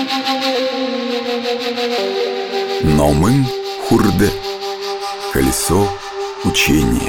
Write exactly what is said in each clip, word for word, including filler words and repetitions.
Номын хурды. Колесо учения.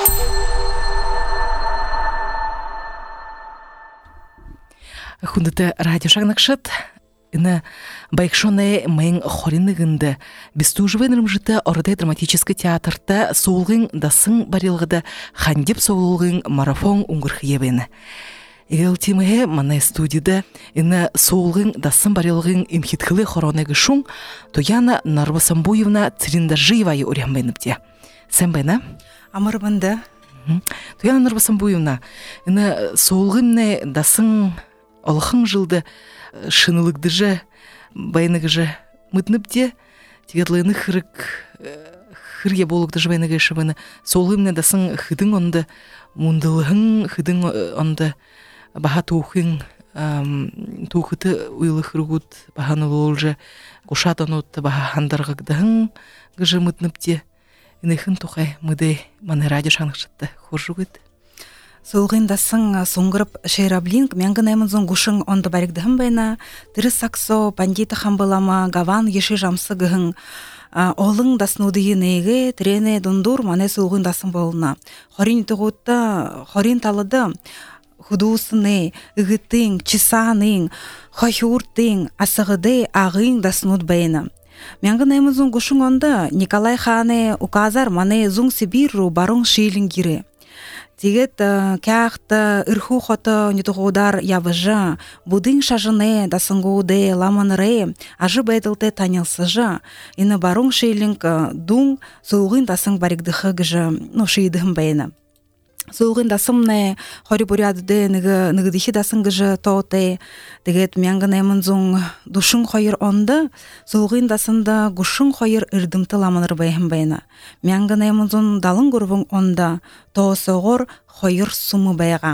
Хундыты радио шагнакшат. Ина байкшоне мэйн хоринығынды. Бестужывенрым жыты орыдай драматический театрта соулғындасын барилғыда хандеп соулғын марафон уңғырхиевені. Игел тимге мана студияда ина соулғын дасын барилғын имхитхылы хоронегі шун Тояна Нарвасамбуевна Цриндажиевай урямбайныпте. Сен байна? Амырбында. Тояна Нарвасамбуевна, ина соулғынне дасын олықын жылды шынылықты жа, байынығы жа мұтыныпте, тегетлыны хырық, хырге болуқты жа байынығы шыбыны. Солғымне дасын хыдың онды, мұндылығын хыдың онды, баха туқын, туқыты уйлы хырғыт, баханы лолжа, құшат онытты баха хандарғығдығын ғыжы мұтыныпте. Инайхын тоқай мұдай маны радио шанықшытты хоржуғыт. Солғындасын соңғырып шейраблинг, мәңгінаймын зоң ғушың онды баригдығын байна, тірі саксо, бандиты хамбылама, гаван еші жамсы ғығын, олың даснуды енеге, тірене дондур мане солғындасын болына. Хорин тұғытта, хорин талыды, худусыны, үгіттің, чисаның, хойхуртың, асығыды ағың даснуд байна. Мәңгінаймын зоң ғушың онды Николай ханы указар мане зоң Сибиру барың шейлін гире. Тегет кяхта ирху хота нетугудар явыжа, будың шажыне дасынгуде ламанре, ажы бәйтілте танылсыжа, ины барың шейлінг дуң соуғын дасың баригдықы гыжы, ну шейдігім бәйіні. Соуғын дасымне хори бурядыде нігдихи дасың гыжы тоте, тегет мянгын әмін зоң душың қойыр онды, соуғын дасында гушың қойыр үрдімті ламаныр бәйім бәйіні. Мянгын әмін зоң далың ғырвың онда, тоосоғыр қойыр сумы бәйға.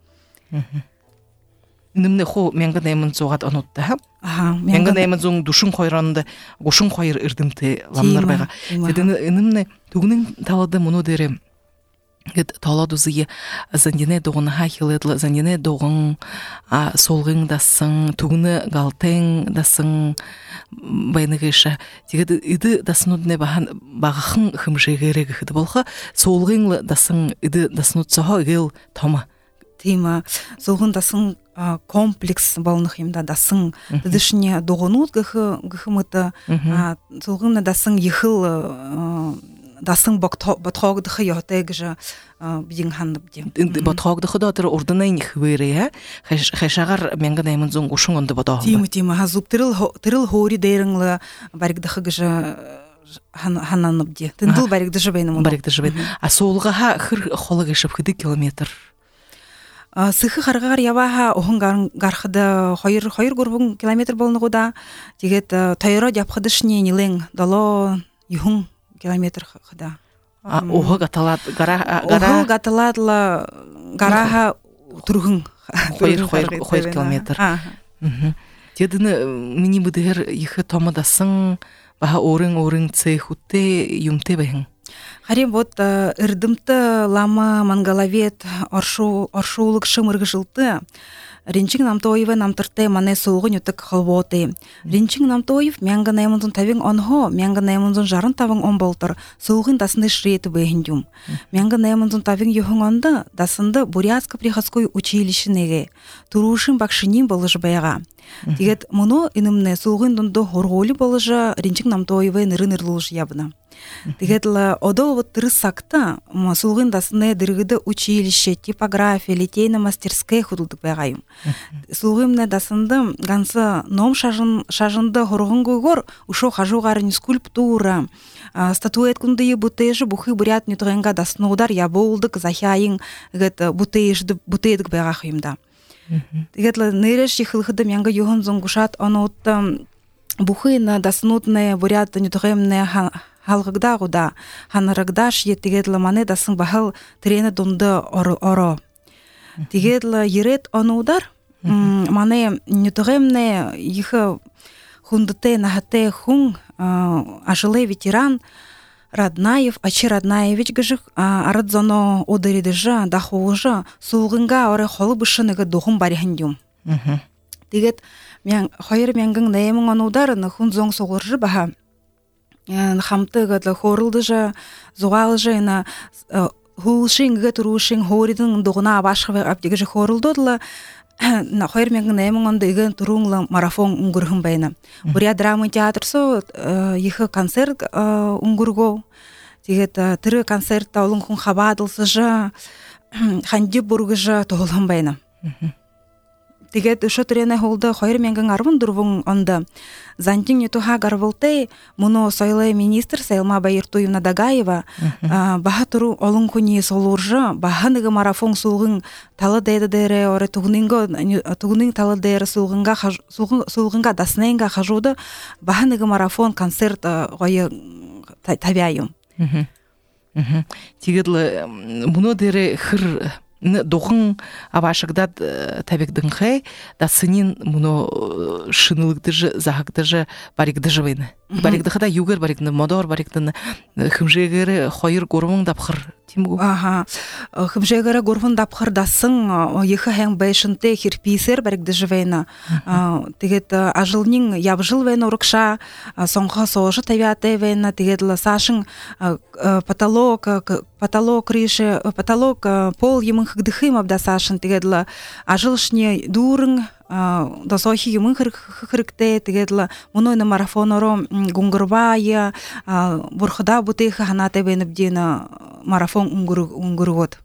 Німне хо мянгын әмін зоғат онутты, ха? Мянгын әмін зоң душың қойыр онды, гушың қойыр үрдімті ламаныр бәйға. Німне түгінің талады мұны дәрі. Гет таладузые зандине доғын хахиледлы, зандине доғын солғын дасың, тугны галтен дасың байныгыша. Тегеді иды дасынудне бағықын хымжегерегі хыды болға, солғынлы дасың иды дасынудсаға гел тома. Тема, солғын дасың комплекс балынық емда дасың. Дышыне доғынуд гыхымыты, солғынна дасың ехыл дасың батхогдығы яғтай гыжа біден хандып дем. Батхогдығы да отыр ордынайын хвері, қайшағар мәңгін әймін зоң ұшың онды батағылды. Тема, тема, хазуп тырыл хори дейріңлі баригдығы гыжа хананып де. Тындыл баригды жыбайны мұны. Баригды жыбайны. А соғыға хыр қолы гешіп хыды километр? Сықы қарғағар яваға оғын ғарқыды қойыр көрбің километр болны ғуда. Тегет тайыра дяпқыды шіне нелең дало юхың километр хыда. Оғы гаталад, гара... Оғы гаталадла гараға тұрғын. Қойыр километр. Дедіні мені бұдығыр ехі томадасың, баға орын-орын цей хутте юмте бәйін. Харем вот үрдімті лама мангалавет оршулық шымырғы жылты. Ринчик намтоеве намтырте мане соуғын үтік қалботы. Ринчик намтоев мянган әмінзін тавин онхо, мянган әмінзін жарын тавин он болтыр, соуғын дасынды шреті бәйіндюм. Мянган әмінзін тавин юхын онды, дасынды Бурятск приходской училищенеге, турушын бақшынин болыжы бәйға. Тегет мұны инымне соуғын дұнды хорғолы болыжы Ринчик намтоеве нырын-ырлылыш ябына. Тегетлі одо вот тыры сакта, соуғын дасынды дырғыды училище, типография, литейна мастерская худылдық бәйғайым. Соуғымне дасынды гансы ном шажынды хорғын көйгор, ушо хажуғарын скульптура, статуэт күнді бұтейжі бұхы бурят нютығынға дасынудар яболдық захайын бұтейдік бәйғақыйымда. Тегетлі нереш ехылғыды мәңгі юғын зоңғушат, оны отты бұхы дасынудны бурят нютығымне халғыгда ғуда, ханарыгдаш еттігедлі мане дасын бағыл трені донды оро. Тегедлі ерет оны удар, мане нютығымне ехі хундыте нахате хун ажылы ветеран Раднаев, Ачи Раднаевич гыжық арадзоно одыридыжы, дахуыжы, суылғынға оры қолы бұшыныға доғын барихындюм. Тигет мен хайыр менгин неймин анударын хунзон соғыржы баха. Хамты гадла хорылдыжа, зуғалыжа ина хулшинге турушин хоридын дугуна башхы аптеге же хорылдыдла. На хайыр менгин неймин анда иген туруңла марафон унгурхын байна. Буря драма театр со ихы концерт унгурго. Тигет тыры концерт таулын хун хабадылсыжа, ханди бургыжа тоғылын байна. Тигет ошо трене холда хайыр менгин арвын дурвун анда. Зантин нетуха гарвылтай, муно сойлай министр Сайлма Байыртуевна Дагаева, баха туру олын күні солуржа, баха ныгы марафон сулғын талы дайды дайры, оры туғының талы дайры сулғынға даснайынға қажуды, баха ныгы марафон концерт ғойы табяйым. Тигетлі, мұны дайры хыр доғын абашығдад табекдің қай, да сынин мұны шынылықтыжы, захықтыжы барикдыжы вайны. Барикдыға да югер барикны, модор барикны, хымжегері қойыр көрмің дапқыр. Ага, хымжегері көрмің дапқыр дасын, ехі хэң бәйшінте хирписер барикдыжы вайны. Тегет ажылнин ябжыл вайны ұрықша, соңғы соғышы табиаты вайны, тегетлі сашын потолок, потолок рейші, потолок пол емін хыгдыхым абда сашын, тегетлі ажылшне дурың, досохи юмын хырыкте тигетла мунойна марафоноро гунгурбая бурхда бутыха ханате бенебдина марафон унгургот.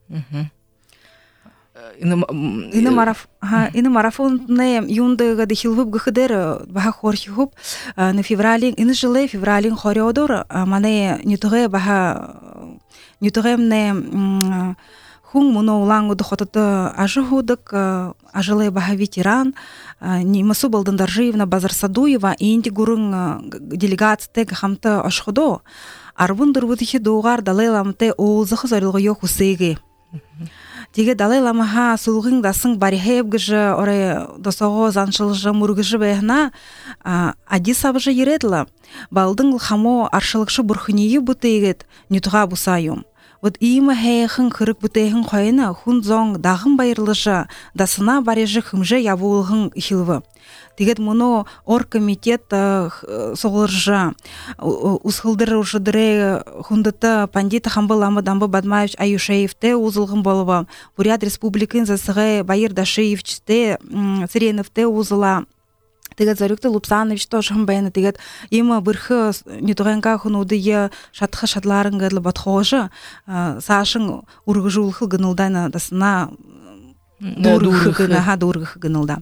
Ина мараф ха ина марафон не юнда гады хилвып гыхдер баха хорхип на февралин ина жылы февралин хориодор мане нитуге баха нитугемне хун муно улангу дохотата ажыгудык ажылы баха ветеран Нимасу Балдандаржиевна Базарсадуева инди гурын делегацияте хамты ашхудо арбунdur вудихи доғар далайламте оозығы зарылғы йоқ усеге. Теге далайламаха сулғын дасың барихеб гыжы орай досоғы заншылжы мұргыжы бәйхна адисабыжы ередла. Балдың хамо аршылықшы бұрхынейі бұтейгет нютға бұсайым. Вот има хэйхын кырык бутейхын қойына хун зоң дағын байырлыжы дасына барежы хымжы ябуылғын хилвы. Тегет мұны оргкомитет соғылыржы усхылдыры ұшыдыры хундыты пандиты хамбыламы дамбы Бадмаевич Аюшаевте узылғын болуы. Бурят республикын засығы Байыр Дашиевчте Циреневте узыла. Тегет Зарюкты Лупсанович тоже хымбайны. Тегет има бұрхы нетуғанға хунудыйы шатқы шатларын ғыдлы батхожы сашын урғыжы ұлқы гынылдайны дасына дұрғы гынылда.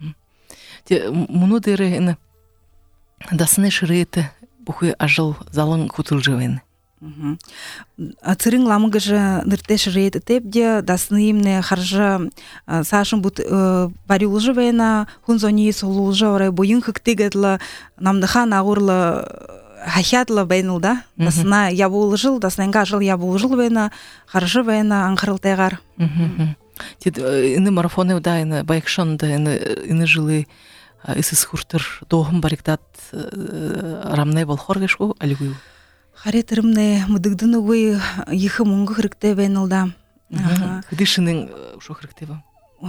Мұны дәрі дасыны шыреті бұхы ажыл залың күтілжі. Цырың ламыгы же нырте шыреті тепде дасыны имне харжы сашын бұт барюлжы вайна хунзони солулжы орай бойын хықтегетлі намдыха нағурлы хахятлы байнылда. Дасына ябулы жыл, дасынанға жыл ябулы жыл вайна харжы вайна аңқырыл тайғар. Іні марафоны да іні байқшанды іні жылы ісіз хұртыр доғым бариктат рамнай болхор кешку алигую. Харетірімне мұдығдың ұғый ехі мұңғы қырыкте бәйнілда. Қыдышының ұшы қырыкте ба?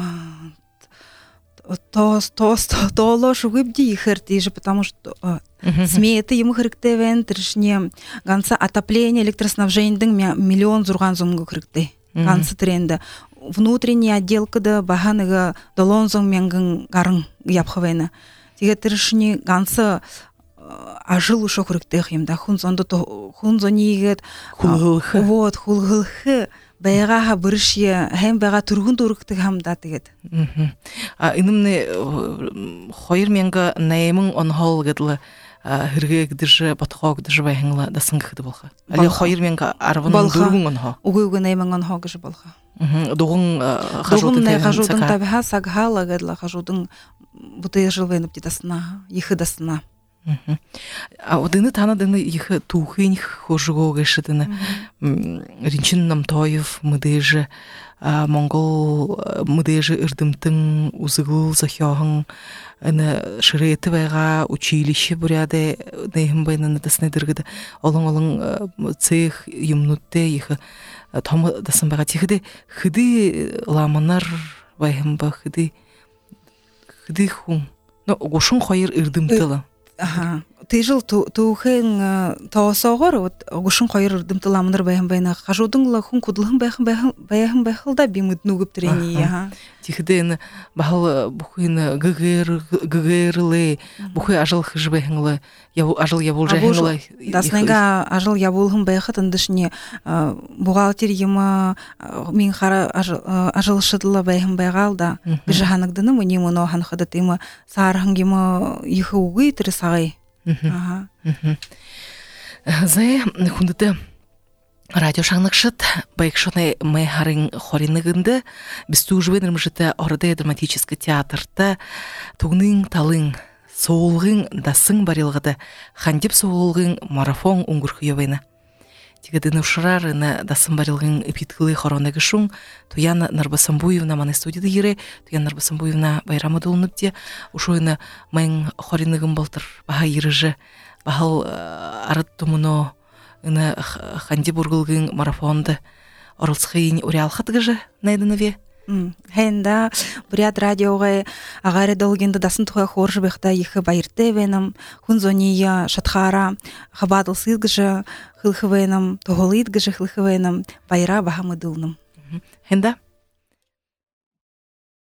Тос, тос, толо шугыбди ехерти же, потому что сметы ему қырыкте бәйн, тірішіне ганса отопление электроснабжейндің миллион зұрған зұңғы қырыкте. Гансы тренді. Внутренняя отделкада бағаныға долон зұң менгін ғарын япқывайны. Теге тірішіне гансы ажыл ушо хүріктех емда хунзонды хунзонигет хулгылхы вот хулгылхы байгаха бырышья хэм байга тургун тургтык хамда тегет. Инымны хойр менга наймын онхол гедлы хирге гдыжы батхо гдыжы байхыңла дасын гыды болха. Али хойр менга арвын дургун онхо. Угуйгу наймын онхо гыжы болха. Дугун хажудын тайгын хажудын табиха сагхала гедла хажудын буты жылвенып дидасына, ехы дасына. А одыны танадыны ехы тухынь хожуго гешидыны Ринчин Намтоев мыдыжы Монгол мыдыжы ырдымтын узыгыл захёхын аны шыреты байга училище буряды нейхым байнаны дасны дыргыды олың-олың цех юмнутте ехы томы дасын байга тихыды хыды ламанар байхым ба хыды Кыды хун. Ну, гошун хойыр ырдымтылы. Ага. Ты жыл туухын тоосоогор вот гушун койыр дымтыламыныр байхан байна хажудың ла хун кудлыхын байхан байхан байхылда бимыт нугуп трени ага. Тихден бахал бухын ггэр ггэрлы бухы ажыл хыжбайхынлы я ажыл я болжайхынлы. Даснага ажыл я болхын байхатын дышне бухгалтер ема мин хара ажыл шыдла байхан байгалда бижаханыкдыны мыне моно ханхада тема сархын ема ихы угы тресагай. Ага. Зэ хундыты радио шаңныкшыт байкшоны мэ харин хориныгынды біз туужбенерім жыты орды драматический театрта тугның талың соолғың дасың барилғыды хандип соолғың марафон уңгурхуевайны. Тигадыны ушырарыны дасың барилғың эпиткылы хоронығы шуң Туян Нарбасамбуевна маны студияда ере, Туян Нарбасамбуевна байрамы долынып ушойны мәң хориныгын болтыр баха ережі бахал арыт тумыно ына ханди бургылгын марафонды орылсқайын уриалхатығы жы найдынове. Хэнда бурят радиоға ағары долгенді дасын тұға хоржы бәқта ехі байырты венім, хунзония шатхара хабадыл сылгыжы хылхы венім, тұғылыйдгыжы хылхы венім, байра бахамы дылным. Хэнда?